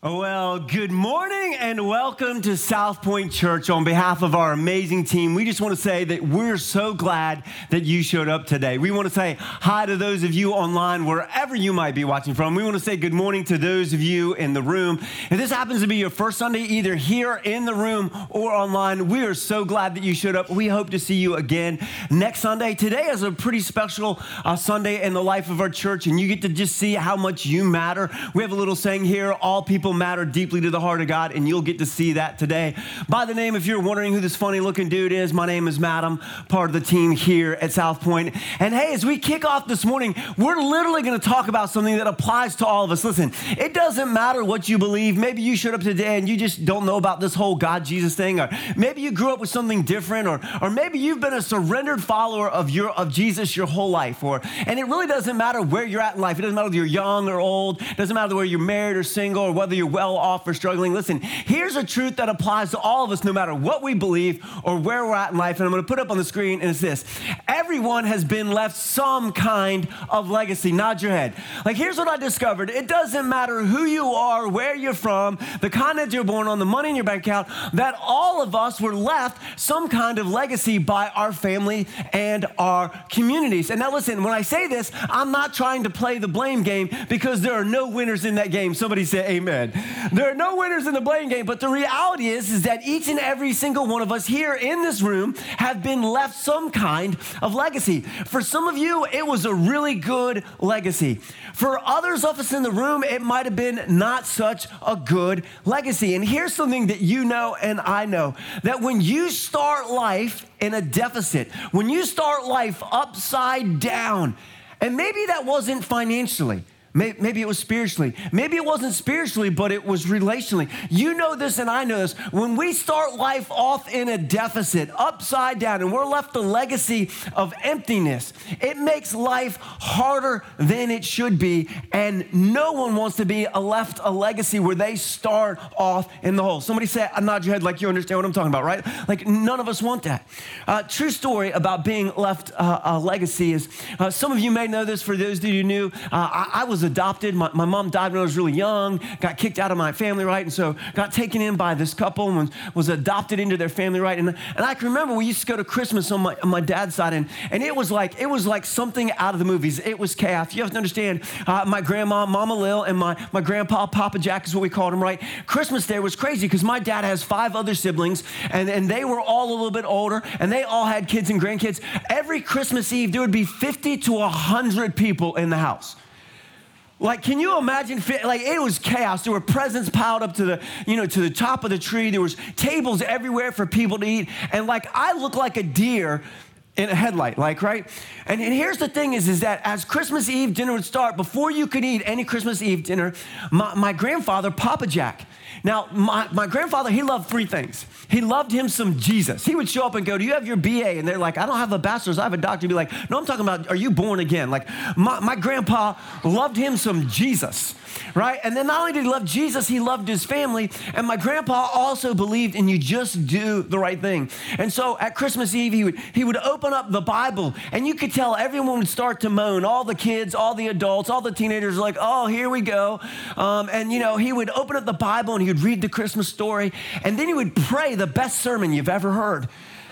Well, good morning and welcome to South Point Church. On behalf of our amazing team, we just want to say that we're so glad that you showed up today. We want to say hi to those of you online, wherever you might be watching from. We want to say good morning to those of you in the room. If this happens to be your first Sunday, either here in the room or online, we are so glad that you showed up. We hope to see you again next Sunday. Today is a pretty special Sunday in the life of our church, and you get to just see how much you matter. We have a little saying here, all people matter deeply to the heart of God, and you'll get to see that today. By the name, if you're wondering who this funny looking dude is, my name is Matt. I'm part of the team here at South Point. And hey, as we kick off this morning, we're literally going to talk about something that applies to all of us. Listen, it doesn't matter what you believe. Maybe you showed up today and you just don't know about this whole God Jesus thing, or maybe you grew up with something different, or maybe you've been a surrendered follower of Jesus your whole life. And it really doesn't matter where you're at in life. It doesn't matter whether you're young or old. It doesn't matter whether you're married or single, or whether you're well off or struggling. Listen, here's a truth that applies to all of us, no matter what we believe or where we're at in life. And I'm going to put up on the screen, and it's this. Everyone has been left some kind of legacy. Nod your head. Like, here's what I discovered. It doesn't matter who you are, where you're from, the continent you're born on, the money in your bank account, that all of us were left some kind of legacy by our family and our communities. And now listen, when I say this, I'm not trying to play the blame game, because there are no winners in that game. Somebody say amen. There are no winners in the blame game, but the reality is that each and every single one of us here in this room have been left some kind of legacy. For some of you, it was a really good legacy. For others of us in the room, it might have been not such a good legacy. And here's something that you know and I know, that when you start life in a deficit, when you start life upside down, and maybe that wasn't financially, maybe it was spiritually. Maybe it wasn't spiritually, but it was relationally. You know this and I know this. When we start life off in a deficit, upside down, and we're left a legacy of emptiness, it makes life harder than it should be. And no one wants to be left a legacy where they start off in the hole. Somebody say, nod your head like you understand what I'm talking about, right? Like, none of us want that. True story about being left a legacy is, some of you may know this. For those of you who knew, I was adopted. My mom died when I was really young, got kicked out of my family, right? And so got taken in by this couple and was adopted into their family, right? And I can remember we used to go to Christmas on my dad's side, and it was like something out of the movies. It was chaos. You have to understand, my grandma, Mama Lil, and my grandpa, Papa Jack is what we called him, right? Christmas Day was crazy because my dad has 5 other siblings, and they were all a little bit older, and they all had kids and grandkids. Every Christmas Eve, there would be 50 to 100 people in the house. Like, can you imagine? Like, it was chaos. There were presents piled up to the top of the tree. There was tables everywhere for people to eat. And like, I look like a deer in a headlight, like, right? And here's the thing is that as Christmas Eve dinner would start, before you could eat any Christmas Eve dinner, my grandfather, Papa Jack. Now, my grandfather, he loved 3 things. He loved him some Jesus. He would show up and go, do you have your BA? And they're like, I don't have a bachelor's, I have a doctor. He'd be like, no, I'm talking about, are you born again? Like, my grandpa loved him some Jesus, right? And then not only did he love Jesus, he loved his family. And my grandpa also believed in you just do the right thing. And so at Christmas Eve, he would open up the Bible, and you could tell everyone would start to moan. All the kids, all the adults, all the teenagers were like, oh, here we go. And he would open up the Bible, and he would read the Christmas story, and then he would pray the best sermon you've ever heard.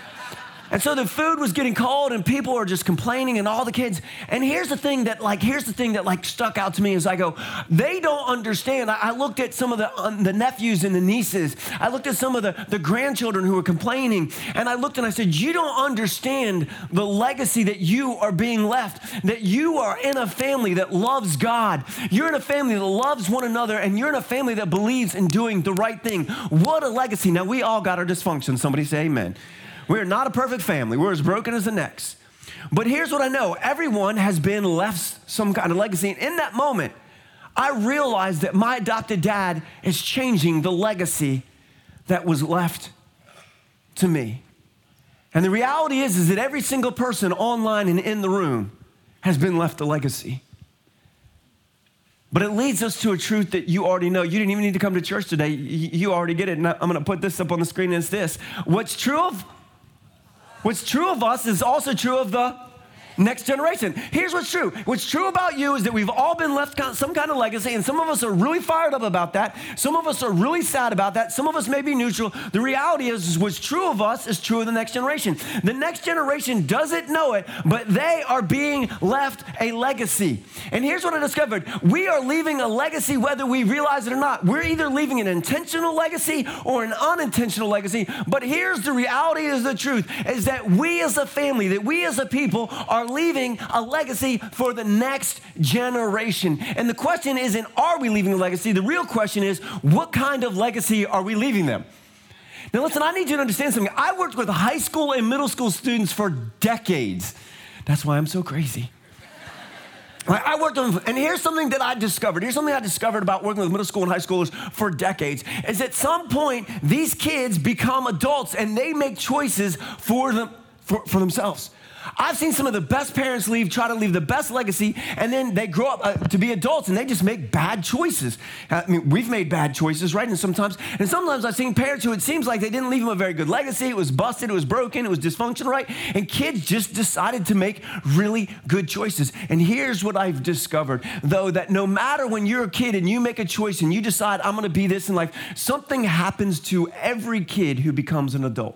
And so the food was getting cold, and people were just complaining, and all the kids. And here's the thing that stuck out to me as I go, they don't understand. I looked at some of the nephews and the nieces. I looked at some of the grandchildren who were complaining, and I looked and I said, you don't understand the legacy that you are being left, that you are in a family that loves God. You're in a family that loves one another, and you're in a family that believes in doing the right thing. What a legacy. Now, we all got our dysfunction. Somebody say amen. We're not a perfect family. We're as broken as the next. But here's what I know. Everyone has been left some kind of legacy. And in that moment, I realized that my adopted dad is changing the legacy that was left to me. And the reality is that every single person online and in the room has been left a legacy. But it leads us to a truth that you already know. You didn't even need to come to church today. You already get it. And I'm going to put this up on the screen, and it's this. What's true of us is also true of the Next generation. Here's what's true. What's true about you is that we've all been left some kind of legacy, and some of us are really fired up about that. Some of us are really sad about that. Some of us may be neutral. The reality is what's true of us is true of the next generation. The next generation doesn't know it, but they are being left a legacy. And here's what I discovered. We are leaving a legacy whether we realize it or not. We're either leaving an intentional legacy or an unintentional legacy. But here's the reality, is the truth, is that we as a family, that we as a people are leaving a legacy for the next generation. And the question isn't, are we leaving a legacy? The real question is, what kind of legacy are we leaving them? Now listen, I need you to understand something. I worked with high school and middle school students for decades. That's why I'm so crazy. I worked on, and here's something that I discovered. Here's something I discovered about working with middle school and high schoolers for decades, is at some point, these kids become adults and they make choices for themselves. I've seen some of the best parents try to leave the best legacy, and then they grow up to be adults and they just make bad choices. I mean, we've made bad choices, right? And sometimes I've seen parents who it seems like they didn't leave them a very good legacy. It was busted, it was broken, it was dysfunctional, right? And kids just decided to make really good choices. And here's what I've discovered, though, that no matter when you're a kid and you make a choice and you decide, I'm gonna be this in life, something happens to every kid who becomes an adult.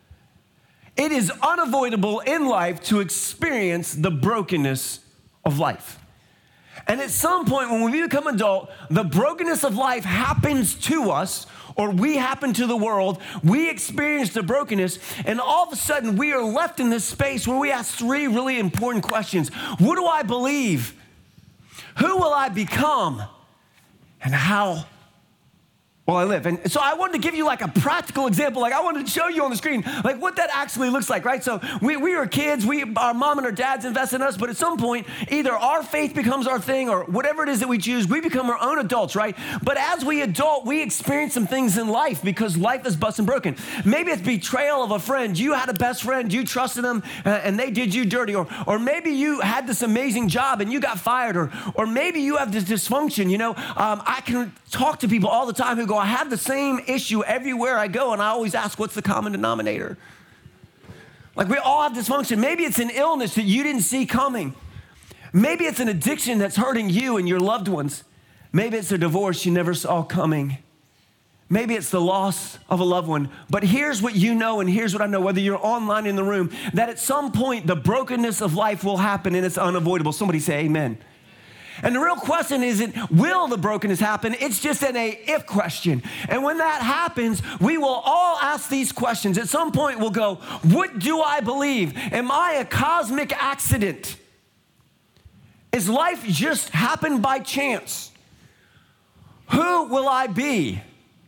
It is unavoidable in life to experience the brokenness of life. And at some point when we become adult, the brokenness of life happens to us, or we happen to the world. We experience the brokenness, and all of a sudden we are left in this space where we ask three really important questions. What do I believe? Who will I become? And how will I live? And so I wanted to give you like a practical example. Like I wanted to show you on the screen, like what that actually looks like, right? So we were kids, our mom and our dads invest in us, but at some point, either our faith becomes our thing or whatever it is that we choose, we become our own adults, right? But as we adult, we experience some things in life because life is busted and broken. Maybe it's betrayal of a friend. You had a best friend, you trusted them, and they did you dirty. Or maybe you had this amazing job and you got fired. Or maybe you have this dysfunction. I can talk to people all the time who go, I have the same issue everywhere I go, and I always ask, what's the common denominator? Like we all have dysfunction. Maybe it's an illness that you didn't see coming. Maybe it's an addiction that's hurting you and your loved ones. Maybe it's a divorce you never saw coming. Maybe it's the loss of a loved one. But here's what you know, and here's what I know, whether you're online in the room, that at some point the brokenness of life will happen and it's unavoidable. Somebody say amen. And the real question isn't, will the brokenness happen? It's just an if question. And when that happens, we will all ask these questions. At some point, we'll go, what do I believe? Am I a cosmic accident? Is life just happened by chance? Who will I be?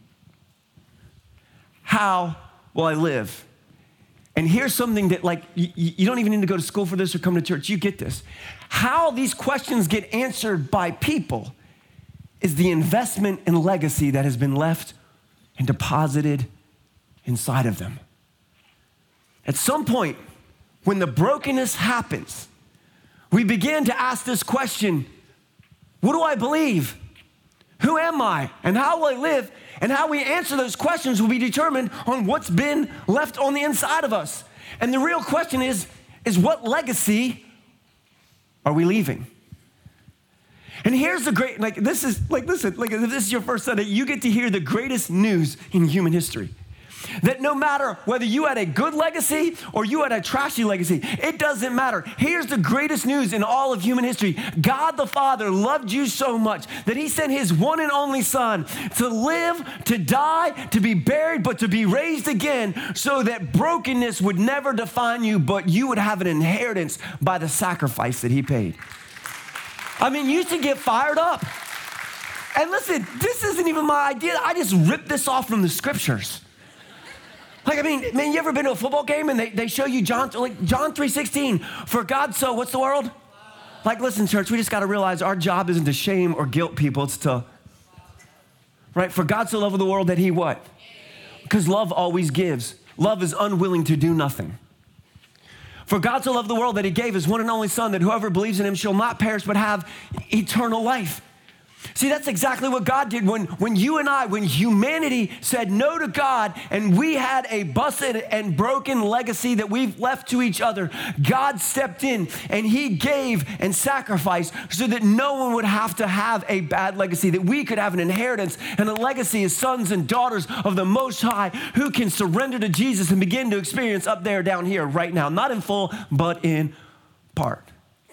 How will I live? And here's something that you don't even need to go to school for this or come to church. You get this. How these questions get answered by people is the investment and legacy that has been left and deposited inside of them. At some point, when the brokenness happens, we begin to ask this question, what do I believe? Who am I? And how will I live? And how we answer those questions will be determined on what's been left on the inside of us. And the real question is what legacy are we leaving? And here's the great, if this is your first Sunday, you get to hear the greatest news in human history. That no matter whether you had a good legacy or you had a trashy legacy, it doesn't matter. Here's the greatest news in all of human history. God the Father loved you so much that he sent his one and only son to live, to die, to be buried, but to be raised again so that brokenness would never define you, but you would have an inheritance by the sacrifice that he paid. I mean, you should get fired up. And listen, this isn't even my idea. I just ripped this off from the scriptures. You ever been to a football game and they show you John 3:16, for God so, what's the world? Listen, church, we just got to realize our job isn't to shame or guilt people. It's to, right? For God so loved the world that he what? Because love always gives. Love is unwilling to do nothing. For God so loved the world that he gave his one and only son, that whoever believes in him shall not perish but have eternal life. See, that's exactly what God did when humanity said no to God and we had a busted and broken legacy that we've left to each other. God stepped in and he gave and sacrificed so that no one would have to have a bad legacy, that we could have an inheritance and a legacy as sons and daughters of the Most High who can surrender to Jesus and begin to experience up there, down here, right now, not in full, but in part.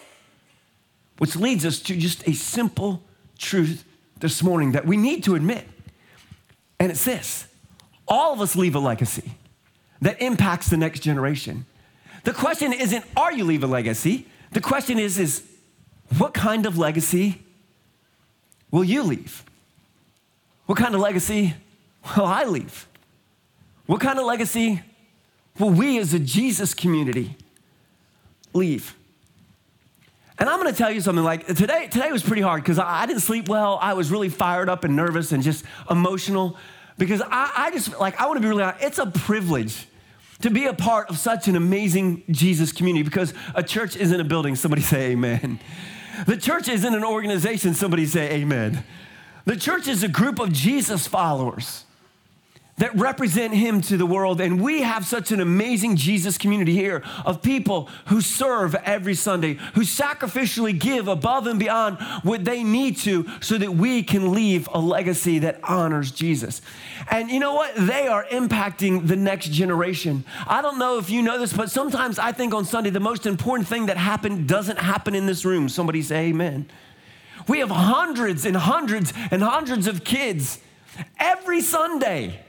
Which leads us to just a simple truth this morning that we need to admit. And it's this: all of us leave a legacy that impacts the next generation. The question isn't, are you leaving a legacy? The question is what kind of legacy will you leave? What kind of legacy will I leave? What kind of legacy will we as a Jesus community leave? And I'm going to tell you something, like today was pretty hard because I didn't sleep well. I was really fired up and nervous and just emotional because I want to be really honest. It's a privilege to be a part of such an amazing Jesus community, because a church isn't a building. Somebody say amen. The church isn't an organization. Somebody say amen. The church is a group of Jesus followers that represent him to the world. And we have such an amazing Jesus community here of people who serve every Sunday, who sacrificially give above and beyond what they need to so that we can leave a legacy that honors Jesus. And you know what? They are impacting the next generation. I don't know if you know this, but sometimes I think on Sunday, the most important thing that happened doesn't happen in this room. Somebody say amen. We have hundreds and hundreds and hundreds of kids every Sunday,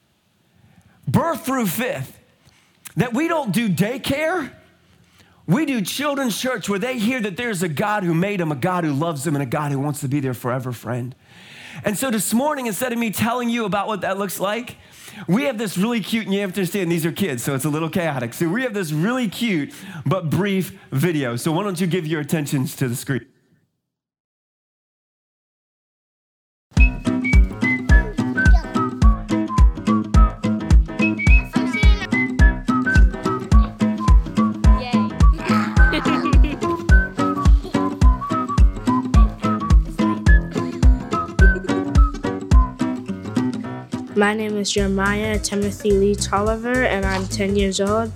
birth through fifth, that we don't do daycare. We do children's church where they hear that there's a God who made them, a God who loves them, and a God who wants to be their forever friend. And so this morning, instead of me telling you about what that looks like, we have this really cute, and you have to understand these are kids, so it's a little chaotic. So we have this really cute but brief video. So why don't you give your attentions to the screen? My name is Jeremiah Timothy Lee Tolliver, and I'm 10 years old.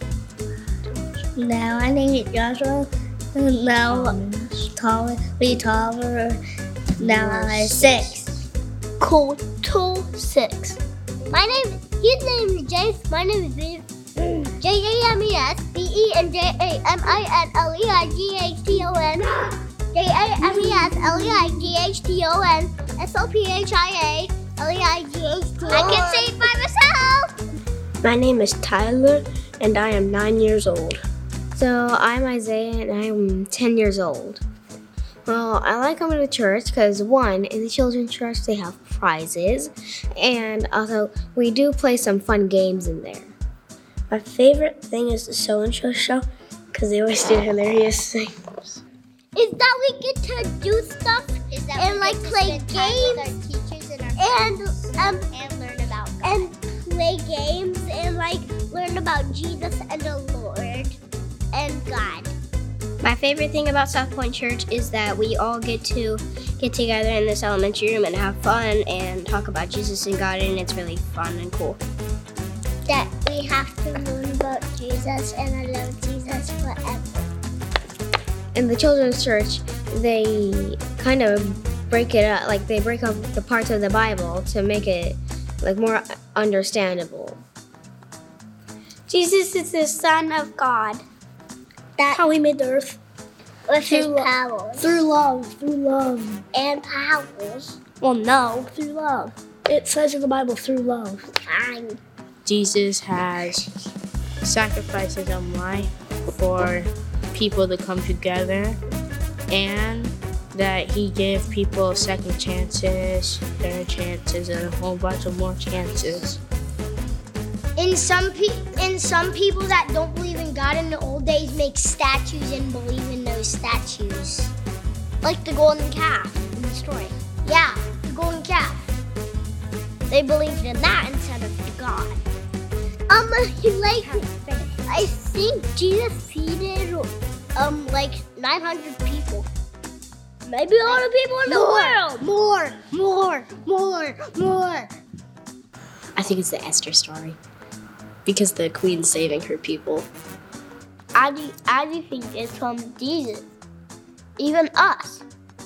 Now, my name is Joshua. Now, Lee Tolliver. Now, I'm 6. Cool, 6. His name is James. My name is James. JAMES BENJAMINLEIGHTON. JAMES LEIGHTON SOPHIA I can say it by myself. My name is Tyler, and I am 9 years old. So I'm Isaiah, and I'm 10 years old. Well, I like coming to church because, one, in the children's church, they have prizes, and also we do play some fun games in there. My favorite thing is the Show and Show because they always do hilarious things. Is that we get to do stuff and like play games and learn about God. And play games and like learn about Jesus and the Lord and God. My favorite thing about South Point Church is that we all get to get together in this elementary room and have fun and talk about Jesus and God, and it's really fun and cool. That we have to learn about Jesus, and I love Jesus forever. In the children's church, they kind of break it up, like they break up the parts of the Bible to make it like more understandable. Jesus is the Son of God. That's how he made the earth. With his powers. Through love. And powers. Well, no, through love. It says in the Bible, through love. Fine. Jesus has sacrificed his own life for people to come together, and that he gave people second chances, third chances, and a whole bunch of more chances. And some people that don't believe in God in the old days make statues and believe in those statues. Like the golden calf in the story. Yeah, the golden calf. They believed in that instead of God. I think Jesus feeded like 900 people. Maybe all the people in the world. More. I think it's the Esther story. Because the queen's saving her people. I do think it's from Jesus. Even us.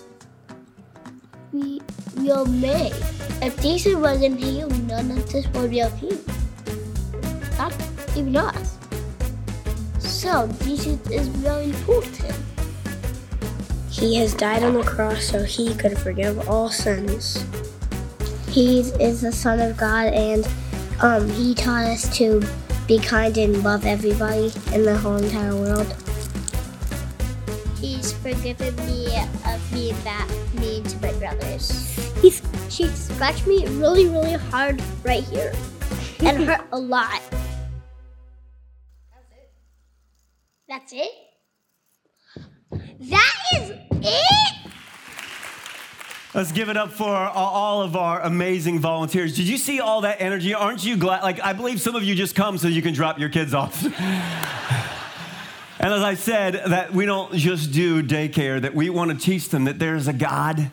We are made. If Jesus wasn't here, none of this would be here. Not even us. So Jesus is very important. He has died on the cross so he could forgive all sins. He is the Son of God, and he taught us to be kind and love everybody in the whole entire world. He's forgiven me of being that mean to my brothers. She scratched me really, really hard right here and hurt a lot. That's it? That is it? Let's give it up for all of our amazing volunteers. Did you see all that energy? Aren't you glad? Like, I believe some of you just come so you can drop your kids off. And as I said, that we don't just do daycare, that we want to teach them that there's a God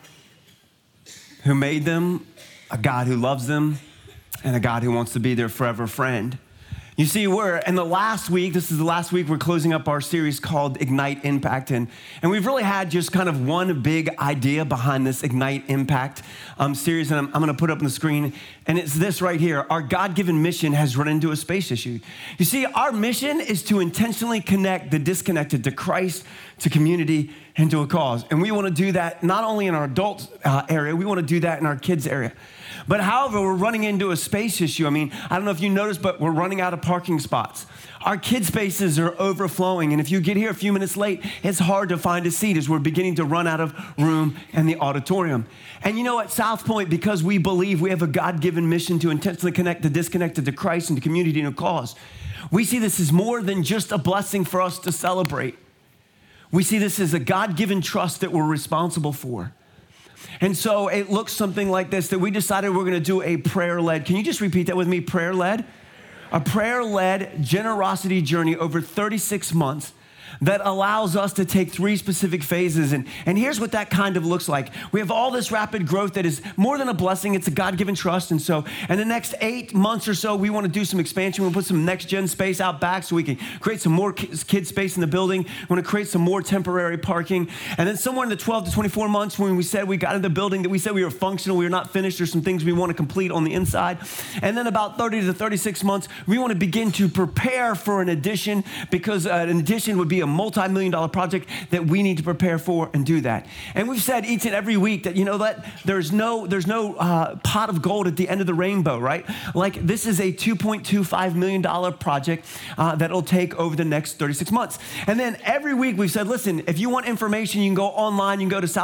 who made them, a God who loves them, and a God who wants to be their forever friend. You see, we're in the last week, this is the last week we're closing up our series called Ignite Impact. And we've really had just kind of one big idea behind this Ignite Impact series. And I'm going to put up on the screen. And it's this right here. Our God-given mission has run into a space issue. You see, our mission is to intentionally connect the disconnected to Christ, to community, and to a cause. And we want to do that not only in our adult area, we want to do that in our kids area. But however, we're running into a space issue. I mean, I don't know if you noticed, but we're running out of parking spots. Our kid spaces are overflowing. And if you get here a few minutes late, it's hard to find a seat as we're beginning to run out of room in the auditorium. And you know, at South Point, because we believe we have a God-given mission to intentionally connect the disconnected to Christ and to community and a cause, we see this as more than just a blessing for us to celebrate. We see this as a God-given trust that we're responsible for. And so it looks something like this, that we decided we're going to do a prayer-led. Can you just repeat that with me? Prayer-led? A prayer-led generosity journey over 36 months that allows us to take 3 specific phases. And here's what that kind of looks like. We have all this rapid growth that is more than a blessing. It's a God-given trust. And so in the next 8 months or so, we want to do some expansion. We'll put some next-gen space out back so we can create some more kid space in the building. We want to create some more temporary parking. And then somewhere in the 12 to 24 months when we said we got into the building, that we said we were functional, we were not finished, there's some things we want to complete on the inside. And then about 30 to 36 months, we want to begin to prepare for an addition, because an addition would be a multi-million-dollar project that we need to prepare for and do that. And we've said each and every week that, you know, that there's no pot of gold at the end of the rainbow, right? Like, this is a $2.25 million project that'll take over the next 36 months. And then every week we've said, listen, if you want information, you can go online, you can go to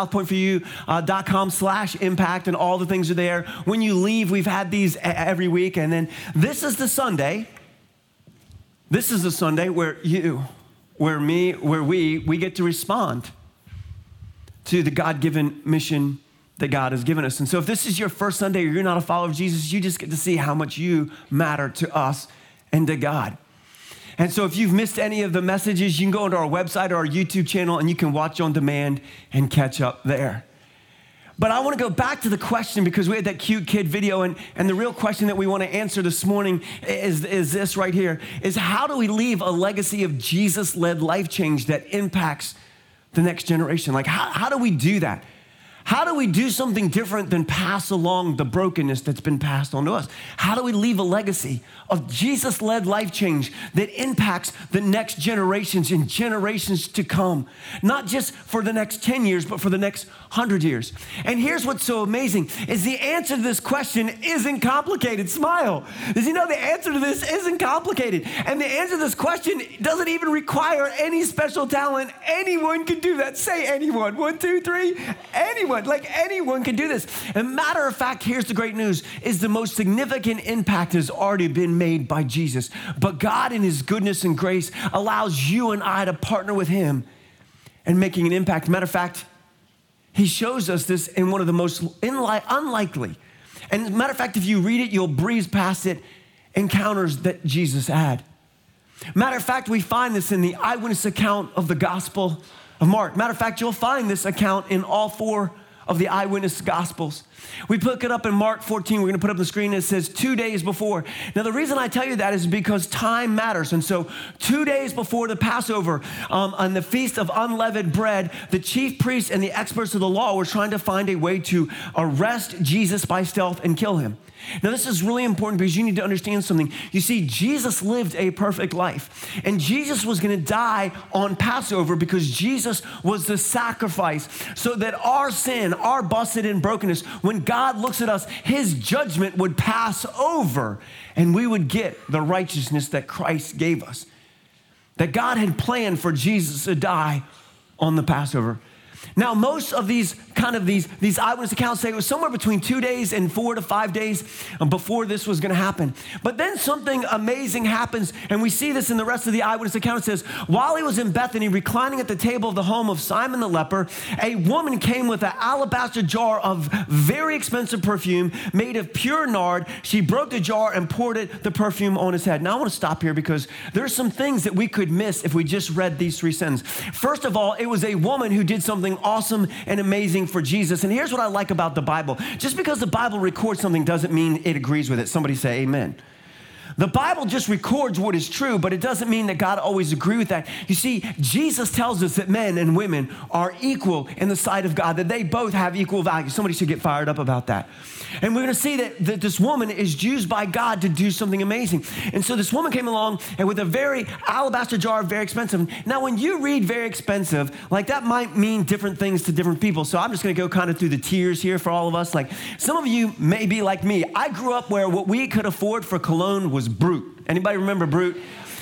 southpointforyou.com/impact, and all the things are there. When you leave, we've had these every week. And then this is the Sunday where we get to respond to the God-given mission that God has given us. And so if this is your first Sunday or you're not a follower of Jesus, you just get to see how much you matter to us and to God. And so if you've missed any of the messages, you can go onto our website or our YouTube channel and you can watch on demand and catch up there. But I want to go back to the question, because we had that cute kid video, and the real question that we want to answer this morning is this right here, is how do we leave a legacy of Jesus-led life change that impacts the next generation? Like, how do we do that? How do we do something different than pass along the brokenness that's been passed on to us? How do we leave a legacy of Jesus-led life change that impacts the next generations and generations to come? Not just for the next 10 years, but for the next 100 years. And here's what's so amazing, is the answer to this question isn't complicated. Smile. Did you know the answer to this isn't complicated? And the answer to this question doesn't even require any special talent. Anyone can do that. Say anyone. 1, 2, 3. Anyone. Like, anyone can do this. And matter of fact, here's the great news, is the most significant impact has already been made by Jesus. But God in his goodness and grace allows you and I to partner with him in making an impact. Matter of fact, he shows us this in one of the most unlikely. And matter of fact, if you read it, you'll breeze past it, encounters that Jesus had. Matter of fact, we find this in the eyewitness account of the Gospel of Mark. Matter of fact, you'll find this account in all 4 of the eyewitness gospels. We pick it up in Mark 14. We're going to put up on the screen. It says 2 days before. Now, the reason I tell you that is because time matters. And so 2 days before the Passover, on the Feast of Unleavened Bread, the chief priests and the experts of the law were trying to find a way to arrest Jesus by stealth and kill him. Now, this is really important because you need to understand something. You see, Jesus lived a perfect life, and Jesus was going to die on Passover because Jesus was the sacrifice so that our sin, our busted and brokenness, when God looks at us, his judgment would pass over and we would get the righteousness that Christ gave us. That God had planned for Jesus to die on the Passover. Now, most of these eyewitness accounts say it was somewhere between 2 days and 4 to 5 days before this was going to happen. But then something amazing happens, and we see this in the rest of the eyewitness account. It says, while he was in Bethany, reclining at the table of the home of Simon the leper, a woman came with an alabaster jar of very expensive perfume made of pure nard. She broke the jar and poured the perfume on his head. Now, I want to stop here because there's some things that we could miss if we just read these 3 sentences. First of all, it was a woman who did something awesome and amazing for Jesus. And here's what I like about the Bible. Just because the Bible records something doesn't mean it agrees with it. Somebody say amen. The Bible just records what is true, but it doesn't mean that God always agrees with that. You see, Jesus tells us that men and women are equal in the sight of God, that they both have equal value. Somebody should get fired up about that. And we're going to see that this woman is used by God to do something amazing. And so this woman came along and with a very alabaster jar, very expensive. Now, when you read very expensive, like that might mean different things to different people. So I'm just going to go kind of through the tiers here for all of us. Like some of you may be like me. I grew up where what we could afford for cologne was Brut. Anybody remember Brut?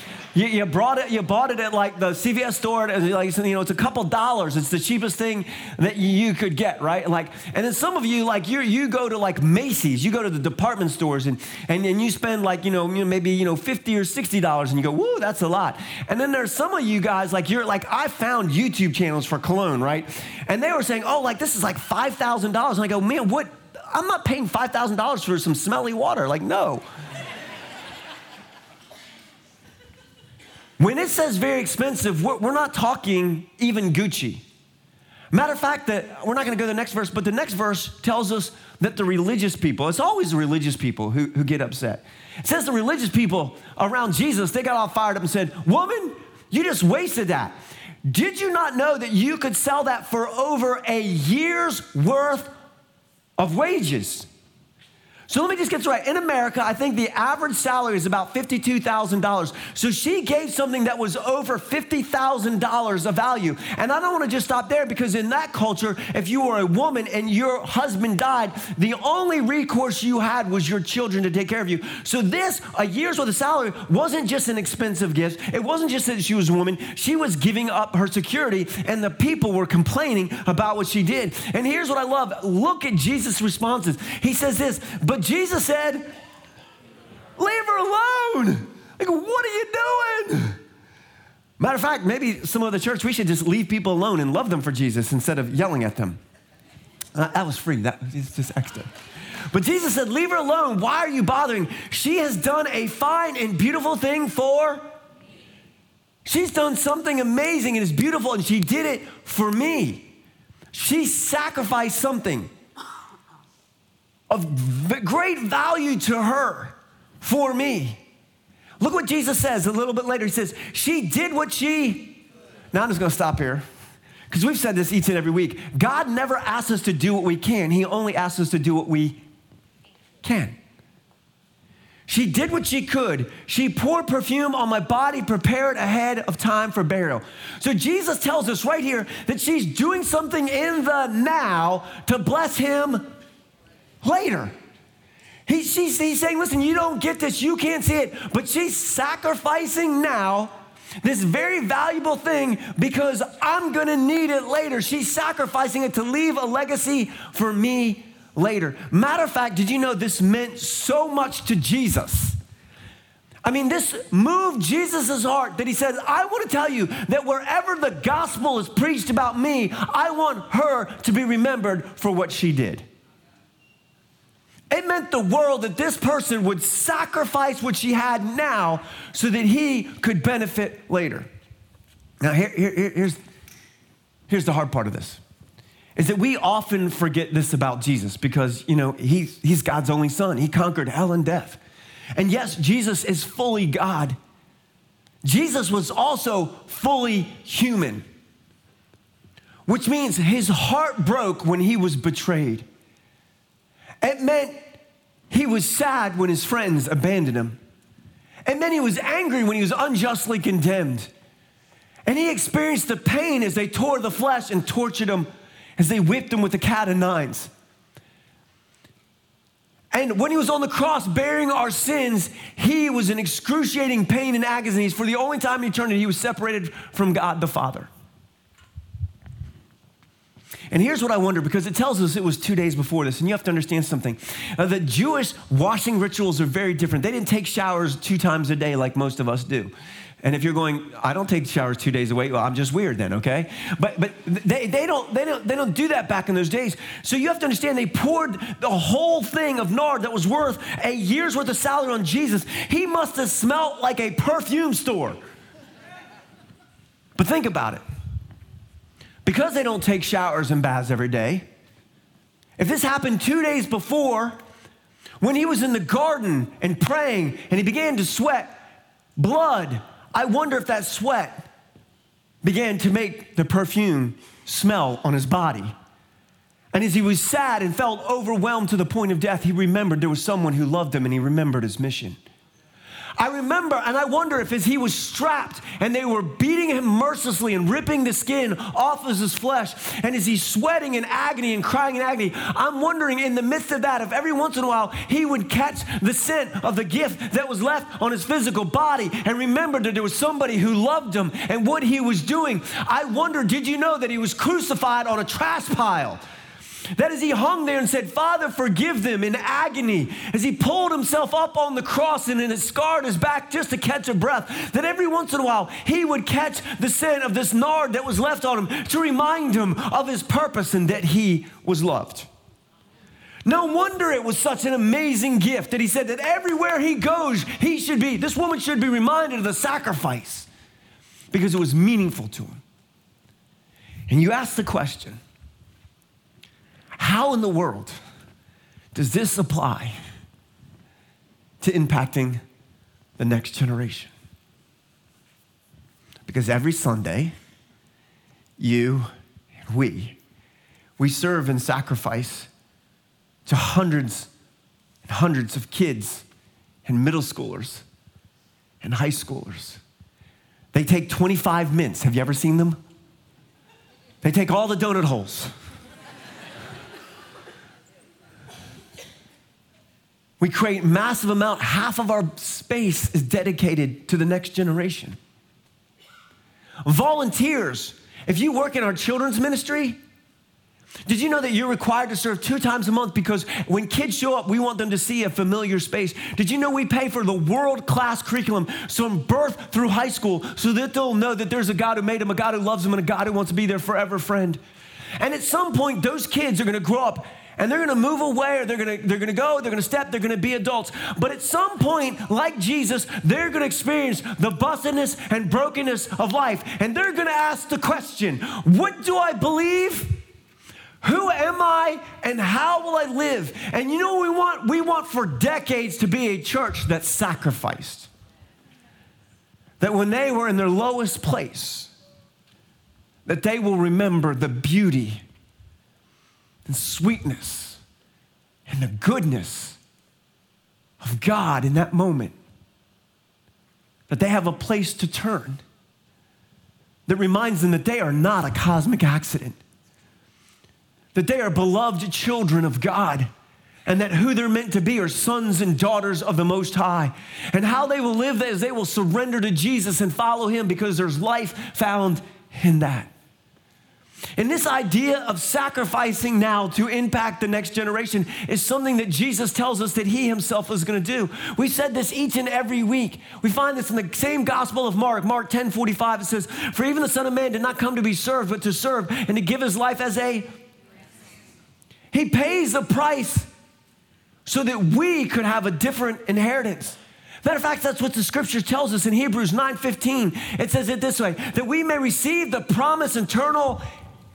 You bought it at like the CVS store, and like, you know, it's a couple dollars. It's the cheapest thing that you could get, right? Like, and then some of you, like you go to like Macy's, you go to the department stores, and you spend like, maybe, $50 or $60, and you go, woo, that's a lot. And then there's some of you guys, like I found YouTube channels for cologne, right? And they were saying, oh, like this is like $5,000. And I go, man, what? I'm not paying $5,000 for some smelly water. Like, no. When it says very expensive, we're not talking even Gucci. Matter of fact, that we're not going to go to the next verse, but the next verse tells us that the religious people, it's always the religious people who get upset. It says the religious people around Jesus, they got all fired up and said, woman, you just wasted that. Did you not know that you could sell that for over a year's worth of wages? So let me just get this right. In America, I think the average salary is about $52,000. So she gave something that was over $50,000 of value. And I don't want to just stop there, because in that culture, if you were a woman and your husband died, the only recourse you had was your children to take care of you. So this, a year's worth of salary, wasn't just an expensive gift. It wasn't just that she was a woman. She was giving up her security, and the people were complaining about what she did. And here's what I love. Look at Jesus' responses. He says this, but Jesus said, leave her alone. Like, what are you doing? Matter of fact, maybe some of the church, we should just leave people alone and love them for Jesus instead of yelling at them. That was free. That was just extra. But Jesus said, leave her alone. Why are you bothering? She has done a fine and beautiful thing for. She's done something amazing and it's beautiful, and she did it for me. She sacrificed something of great value to her for me. Look what Jesus says a little bit later. He says, she did what she. Now I'm just going to stop here, because we've said this each and every week. God never asks us to do what we can. He only asks us to do what we can. She did what she could. She poured perfume on my body, prepared ahead of time for burial. So Jesus tells us right here that she's doing something in the now to bless him later. He's saying, listen, you don't get this, you can't see it, but she's sacrificing now this very valuable thing because I'm gonna need it later. She's sacrificing it to leave a legacy for me later. Matter of fact, did you know this meant so much to Jesus? I mean, this moved Jesus' heart that he said, I want to tell you that wherever the gospel is preached about me, I want her to be remembered for what she did. It meant the world that this person would sacrifice what she had now so that he could benefit later. Now, here's here's the hard part of this, is that we often forget this about Jesus because, he's God's only son. He conquered hell and death. And yes, Jesus is fully God. Jesus was also fully human, which means his heart broke when he was betrayed. It meant he was sad when his friends abandoned him. And then he was angry when he was unjustly condemned. And he experienced the pain as they tore the flesh and tortured him, as they whipped him with a cat o' nines. And when he was on the cross bearing our sins, he was in excruciating pain and agonies. For the only time in eternity, he was separated from God the Father. And here's what I wonder, because it tells us it was 2 days before this, and you have to understand something. The Jewish washing rituals are very different. They didn't take showers 2 times a day like most of us do. And if you're going, I don't take showers 2 days a week, well, I'm just weird then, okay? But they don't do that back in those days. So you have to understand, they poured the whole thing of nard that was worth a year's worth of salary on Jesus. He must have smelled like a perfume store. But think about it. Because they don't take showers and baths every day, if this happened 2 days before, when he was in the garden and praying and he began to sweat blood, I wonder if that sweat began to make the perfume smell on his body. And as he was sad and felt overwhelmed to the point of death, he remembered there was someone who loved him, and he remembered his mission. I remember, and I wonder if as he was strapped and they were beating him mercilessly and ripping the skin off of his flesh, and as he's sweating in agony and crying in agony, I'm wondering in the midst of that, if every once in a while he would catch the scent of the gift that was left on his physical body and remember that there was somebody who loved him and what he was doing. I wonder, did you know that he was crucified on a trash pile? That as he hung there and said, Father, forgive them, in agony, as he pulled himself up on the cross and then it scarred his back just to catch a breath, that every once in a while he would catch the scent of this nard that was left on him to remind him of his purpose and that he was loved. No wonder it was such an amazing gift that he said that everywhere he goes, this woman should be reminded of the sacrifice because it was meaningful to him. And you ask the question, how in the world does this apply to impacting the next generation? Because every Sunday, you and we serve and sacrifice to hundreds and hundreds of kids and middle schoolers and high schoolers. They take 25 mints. Have you ever seen them? They take all the donut holes. We create massive amount. Half of our space is dedicated to the next generation. Volunteers. If you work in our children's ministry, did you know that you're required to serve 2 times a month because when kids show up, we want them to see a familiar space? Did you know we pay for the world-class curriculum from birth through high school so that they'll know that there's a God who made them, a God who loves them, and a God who wants to be their forever friend? And at some point, those kids are going to grow up and they're going to move away, or they're going to step, they're going to be adults. But at some point, like Jesus, they're going to experience the bustedness and brokenness of life. And they're going to ask the question, what do I believe? Who am I? And how will I live? And you know what we want? We want for decades to be a church that sacrificed. That when they were in their lowest place, that they will remember the beauty and sweetness and the goodness of God in that moment. That they have a place to turn that reminds them that they are not a cosmic accident. That they are beloved children of God, and that who they're meant to be are sons and daughters of the Most High. And how they will live as they will surrender to Jesus and follow him because there's life found in that. And this idea of sacrificing now to impact the next generation is something that Jesus tells us that he himself is going to do. We said this each and every week. We find this in the same Gospel of Mark 10:45. It says, for even the Son of Man did not come to be served, but to serve and to give his life as a... He pays the price so that we could have a different inheritance. Matter of fact, that's what the scripture tells us in Hebrews 9:15. It says it this way, that we may receive the promised eternal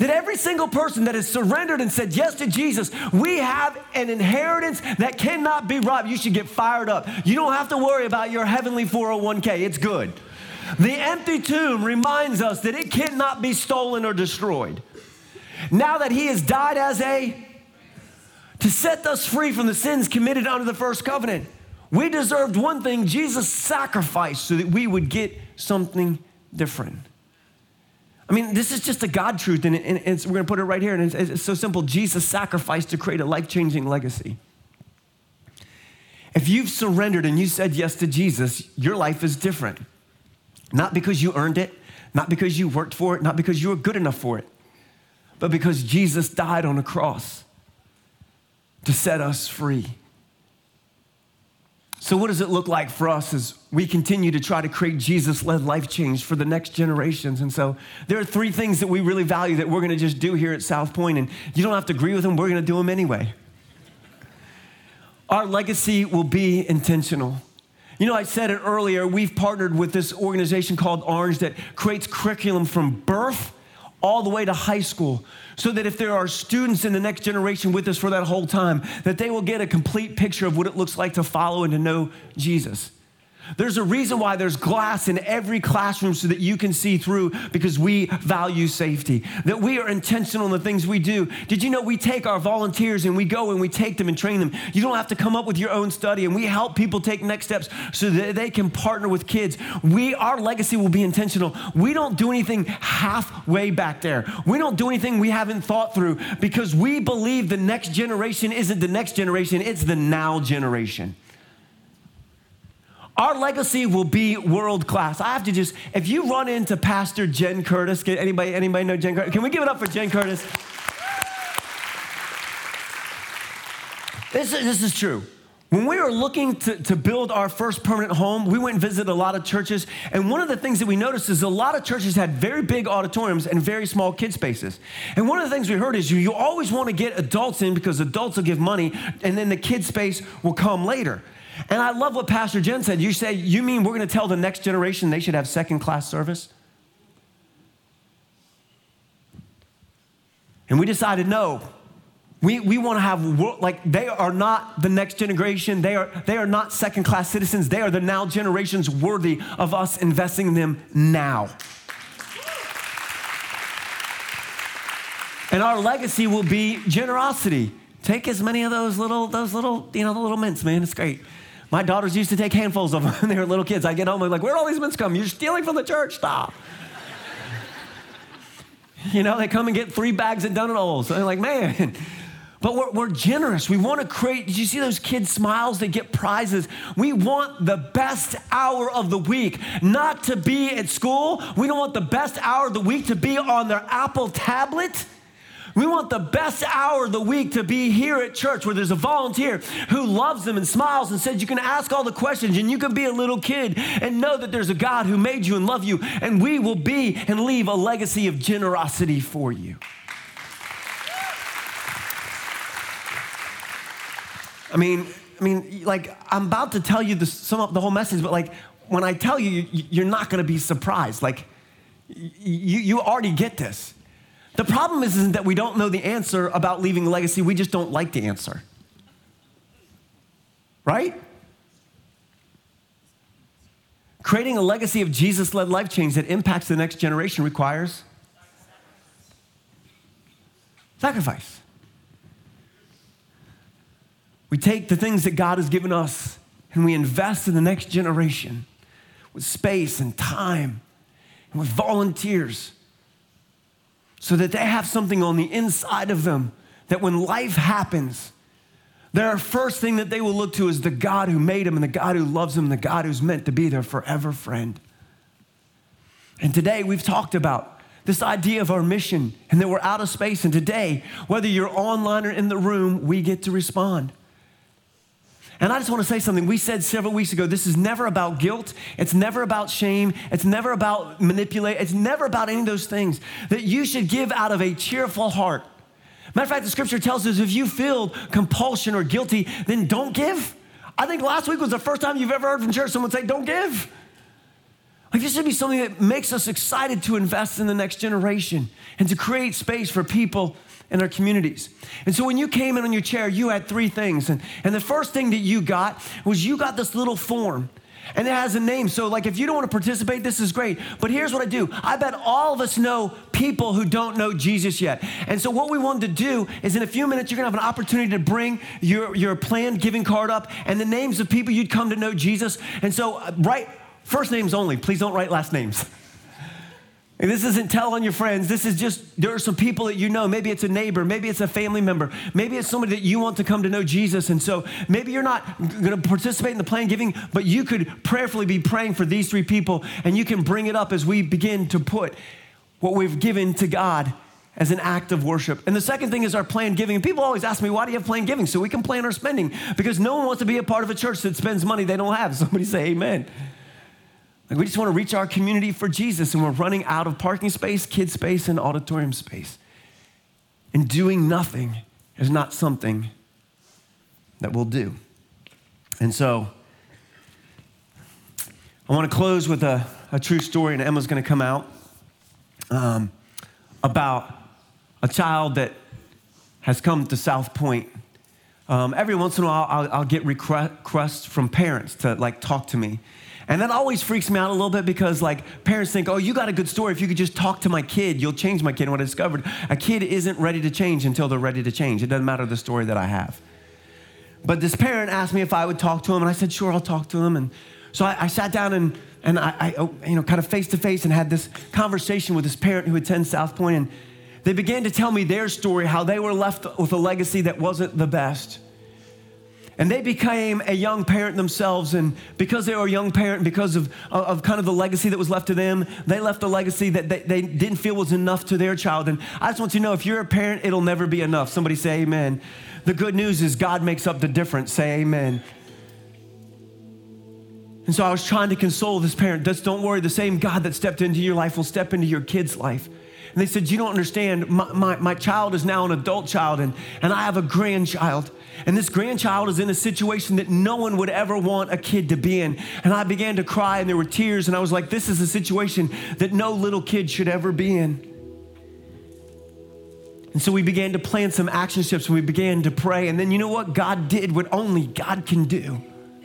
That every single person that has surrendered and said yes to Jesus, we have an inheritance that cannot be robbed. You should get fired up. You don't have to worry about your heavenly 401k. It's good. The empty tomb reminds us that it cannot be stolen or destroyed. Now that he has died to set us free from the sins committed under the first covenant, we deserved one thing, Jesus sacrificed so that we would get something different. I mean, this is just a God truth, and we're going to put it right here, and it's so simple. Jesus sacrificed to create a life-changing legacy. If you've surrendered and you said yes to Jesus, your life is different. Not because you earned it, not because you worked for it, not because you were good enough for it, but because Jesus died on the cross to set us free. So what does it look like for us as we continue to try to create Jesus-led life change for the next generations? And so there are 3 things that we really value that we're going to just do here at South Point, and you don't have to agree with them. We're going to do them anyway. Our legacy will be intentional. You know, I said it earlier, we've partnered with this organization called Orange that creates curriculum from birth all the way to high school, so that if there are students in the next generation with us for that whole time, that they will get a complete picture of what it looks like to follow and to know Jesus. There's a reason why there's glass in every classroom so that you can see through, because we value safety, that we are intentional in the things we do. Did you know we take our volunteers and we go and we take them and train them? You don't have to come up with your own study, and we help people take next steps so that they can partner with kids. Our legacy will be intentional. We don't do anything halfway back there. We don't do anything we haven't thought through, because we believe the next generation isn't the next generation, it's the now generation. Our legacy will be world class. I have to if you run into Pastor Jen Curtis, anybody know Jen Curtis? Can we give it up for Jen Curtis? This is true. When we were looking to build our first permanent home, we went and visited a lot of churches. And one of the things that we noticed is a lot of churches had very big auditoriums and very small kid spaces. And one of the things we heard is you always want to get adults in because adults will give money, and then the kid space will come later. And I love what Pastor Jen said. You mean we're going to tell the next generation they should have second-class service? And we decided, no. We want to have, they are not the next generation. They are not second-class citizens. They are the now generations worthy of us investing in them now. And our legacy will be generosity. Take as many of those little, the little mints, man. It's great. My daughters used to take handfuls of them when they were little kids. I get home, I'm like, where did all these mints come? You're stealing from the church. Stop. They come and get 3 bags at Dunn&O's. So they're like, man. But we're generous. We want to create. Did you see those kids' smiles? They get prizes. We want the best hour of the week not to be at school. We don't want the best hour of the week to be on their Apple tablet. We want the best hour of the week to be here at church, where there's a volunteer who loves them and smiles and says you can ask all the questions and you can be a little kid and know that there's a God who made you and love you, and we will be and leave a legacy of generosity for you. I mean, I'm about to tell you sum up the whole message, but when I tell you, you're not going to be surprised. You already get this. The problem isn't that we don't know the answer about leaving a legacy. We just don't like the answer. Right? Creating a legacy of Jesus-led life change that impacts the next generation requires sacrifice. We take the things that God has given us and we invest in the next generation with space and time and with volunteers, so that they have something on the inside of them that when life happens, their first thing that they will look to is the God who made them and the God who loves them, and the God who's meant to be their forever friend. And today we've talked about this idea of our mission and that we're out of space. And today, whether you're online or in the room, we get to respond. And I just want to say something. We said several weeks ago, this is never about guilt. It's never about shame. It's never about manipulate. It's never about any of those things. That you should give out of a cheerful heart. Matter of fact, the scripture tells us if you feel compulsion or guilty, then don't give. I think last week was the first time you've ever heard from church someone say, don't give. Like this should be something that makes us excited to invest in the next generation and to create space for people in our communities. And so when you came in on your chair, you had 3 things. And the first thing that you got was you got this little form. And it has a name. So like if you don't want to participate, this is great. But here's what I do. I bet all of us know people who don't know Jesus yet. And so what we wanted to do is in a few minutes, you're going to have an opportunity to bring your planned giving card up and the names of people you'd come to know Jesus. And so write first names only. Please don't write last names. And this isn't tell on your friends. This is just, there are some people that you know. Maybe it's a neighbor. Maybe it's a family member. Maybe it's somebody that you want to come to know Jesus. And so maybe you're not going to participate in the planned giving, but you could prayerfully be praying for these 3 people, and you can bring it up as we begin to put what we've given to God as an act of worship. And the second thing is our planned giving. And people always ask me, why do you have planned giving? So we can plan our spending, because no one wants to be a part of a church that spends money they don't have. Somebody say amen. Like we just want to reach our community for Jesus, and we're running out of parking space, kid space, and auditorium space. And doing nothing is not something that we'll do. And so I want to close with a true story, and Emma's going to come out about a child that has come to South Point. Every once in a while, I'll get requests from parents to like talk to me. And that always freaks me out a little bit, because like parents think, oh, you got a good story. If you could just talk to my kid, you'll change my kid. And what I discovered, a kid isn't ready to change until they're ready to change. It doesn't matter the story that I have. But this parent asked me if I would talk to him, and I said, sure, I'll talk to him. And so I sat down and I kind of face to face and had this conversation with this parent who attends South Point. And they began to tell me their story, how they were left with a legacy that wasn't the best. And they became a young parent themselves, and because they were a young parent, because of kind of the legacy that was left to them, they left a legacy that they didn't feel was enough to their child. And I just want you to know, if you're a parent, it'll never be enough. Somebody say amen. The good news is God makes up the difference. Say amen. And so I was trying to console this parent. Just don't worry, the same God that stepped into your life will step into your kid's life. And they said, you don't understand, my child is now an adult child, and I have a grandchild. And this grandchild is in a situation that no one would ever want a kid to be in. And I began to cry, and there were tears, and I was like, this is a situation that no little kid should ever be in. And so we began to plan some action steps, and we began to pray. And then you know what? God did what only God can do.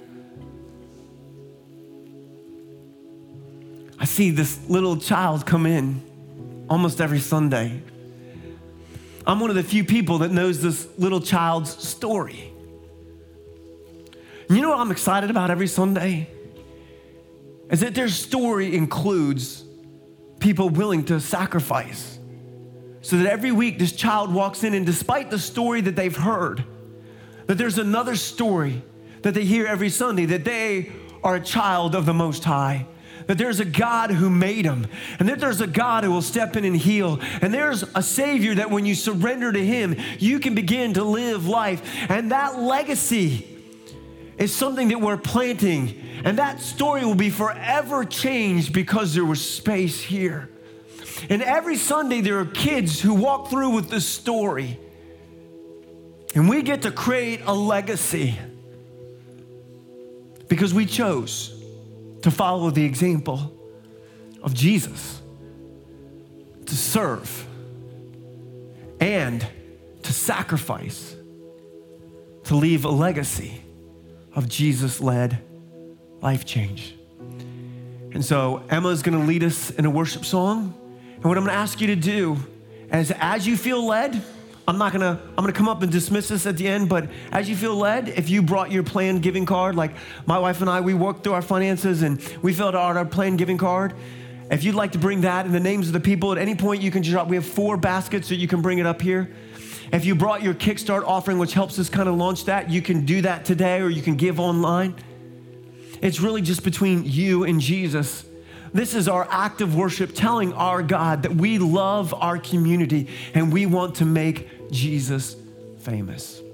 I see this little child come in almost every Sunday. I'm one of the few people that knows this little child's story. And you know what I'm excited about every Sunday? Is that their story includes people willing to sacrifice. So that every week this child walks in, and despite the story that they've heard, that there's another story that they hear every Sunday, that they are a child of the Most High. That there's a God who made them, and that there's a God who will step in and heal, and there's a Savior that when you surrender to Him, you can begin to live life. And that legacy is something that we're planting, and that story will be forever changed because there was space here. And every Sunday there are kids who walk through with this story, and we get to create a legacy because we chose to follow the example of Jesus, to serve and to sacrifice, to leave a legacy of Jesus-led life change. And so Emma's gonna lead us in a worship song. And what I'm gonna ask you to do is, as you feel led, I'm gonna come up and dismiss this at the end, but as you feel led, if you brought your planned giving card, like my wife and I, we worked through our finances and we filled out our planned giving card. If you'd like to bring that and the names of the people, at any point you can just drop, we have 4 baskets so you can bring it up here. If you brought your Kickstart offering, which helps us kind of launch that, you can do that today, or you can give online. It's really just between you and Jesus. This is our act of worship, telling our God that we love our community and we want to make Jesus famous.